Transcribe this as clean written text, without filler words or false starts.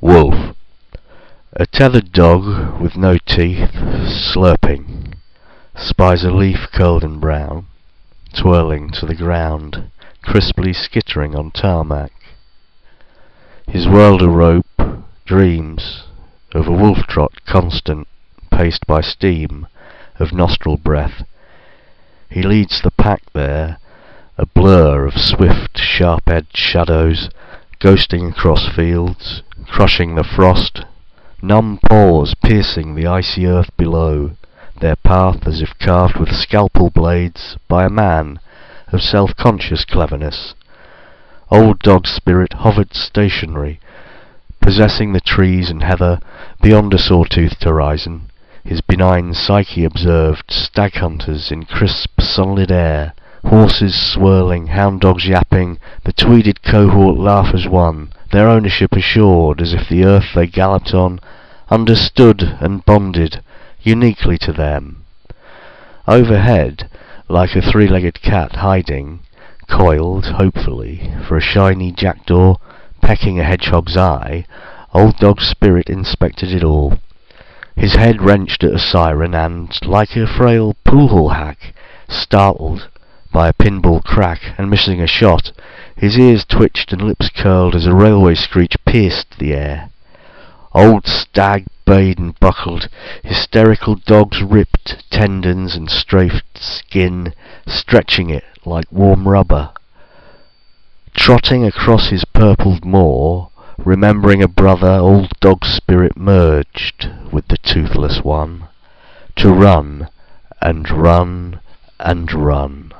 Wolf. A tethered dog with no teeth, slurping, spies a leaf curled and brown, twirling to the ground, crisply skittering on tarmac. His world a rope, dreams of a wolf trot constant, paced by steam of nostril breath. He leads the pack there, a blur of swift, sharp-edged shadows, ghosting across fields, crushing the frost, numb paws piercing the icy earth below, their path as if carved with scalpel blades by a man of self-conscious cleverness. Old dog spirit hovered stationary, possessing the trees and heather beyond a saw-toothed horizon. His benign psyche observed stag hunters in crisp, sunlit air, horses swirling, hound dogs yapping, the tweeded cohort laugh as one, their ownership assured, as if the earth they galloped on understood and bonded uniquely to them. Overhead, like a three-legged cat hiding, coiled, hopefully, for a shiny jackdaw pecking a hedgehog's eye, old dog spirit inspected it all. His head wrenched at a siren and, like a frail pool-hall hack, startled by a pinball crack and missing a shot, his ears twitched and lips curled as a railway screech pierced the air. Old stag bayed and buckled, hysterical dogs ripped tendons and strafed skin, stretching it like warm rubber. Trotting across his purpled moor, remembering a brother, old dog spirit merged with the toothless one, to run and run and run.